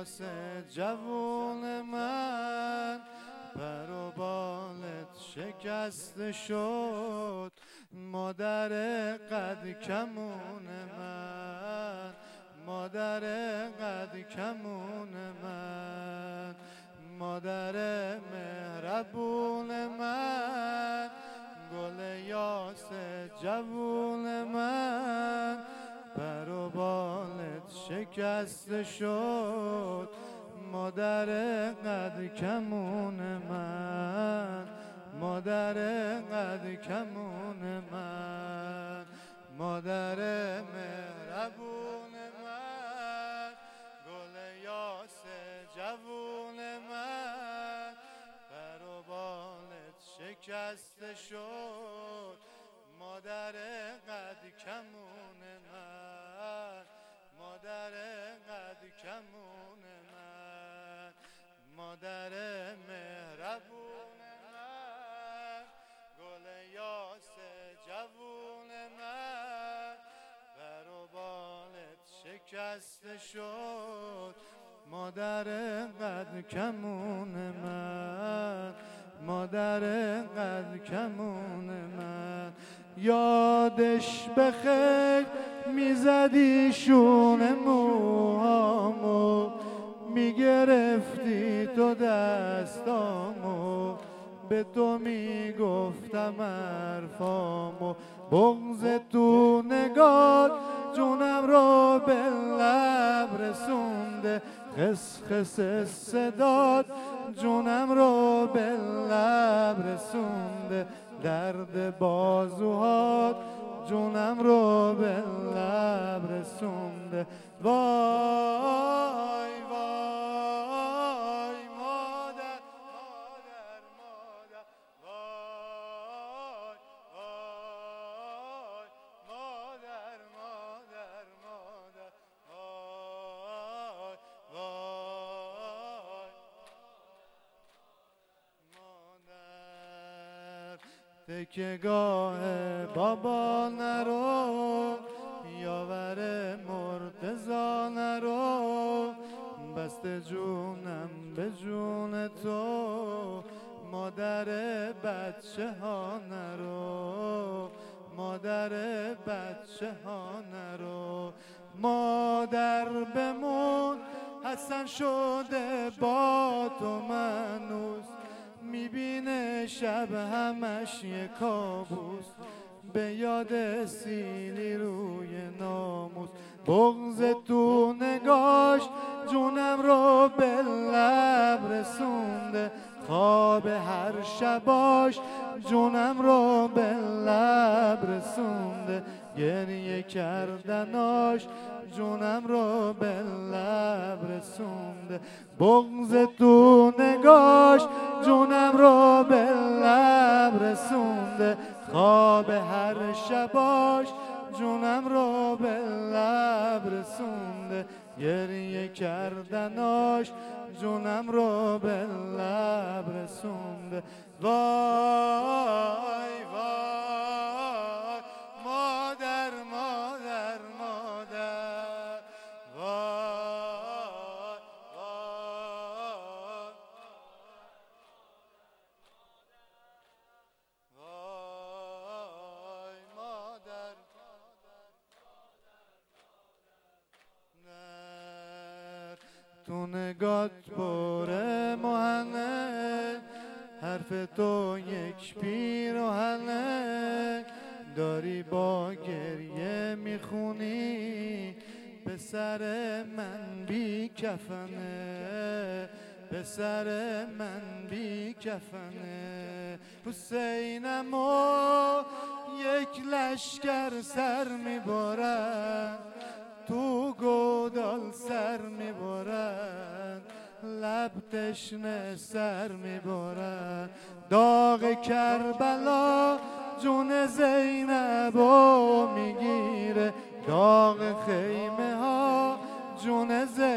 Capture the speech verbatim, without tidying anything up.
الیاس جوون من، پر و بالت شکسته شد مادر قد کمون من، مادر قد کمون من، مادر مهربون من، گل یاس جوون من، پر و بالت شکسته شد مادر قد کمون من، مادر قد کمون من، مادر مهربون من، گل یاس جوون من، پر و بالت شکسته شد مادر قد کمون من، مادر قد کمون من، مادر مهربون من، گل یاس جوون من، پر و بالت شکسته شد مادر قد کمون من، مادر قد کمون من. یادش بخیر میزدی شونه موهامو، میگرفتی تو دستامو، به تو میگفتم حرفامو، بغض تو نگاه جونم رو به لب رسونده، خس خس صدات جونم رو به لب رسونده، درد بازوهات جونم رو به لب رسونده. وای وای مادر مادر مادر، وای وای مادر مادر مادر، وای وای مادر. تکیهگاه بابا نرو، یاور مرتضا نرو، بسته جونم به جون تو مادر بچه ها نرو، مادر بچه ها نرو. مادر بمون حسن شده با تو منوس، میبینه شب همش یه کابوس، به یاد سیلی روی ناموس، بغض تو نگاش جونم رو به لب رسونده، خواب هر شباش جونم رو به لب رسونده، گریه کردناش جونم رو به لب رسونده، بغض تو نگاش جونم رو به لب رسونده، خواب هر شباش جونم رو به لب رسونده، گریه کردناش جونم رو به لب رسونده. وای وای مادر مادر مادر، وای وای وای مادر. تو نگات پره مهنه، حرف تو یک پیراهنه، داری با گریه میخونی پسر من بی کفنه، پسر من بی کفنه. حسینمو یک لشکر سر میبرن، تو گودال سر میبرن، لب تشنه سر میبرن، داغ کربلا جون زینبو میگیره، داغ خیمه ها جون زینبو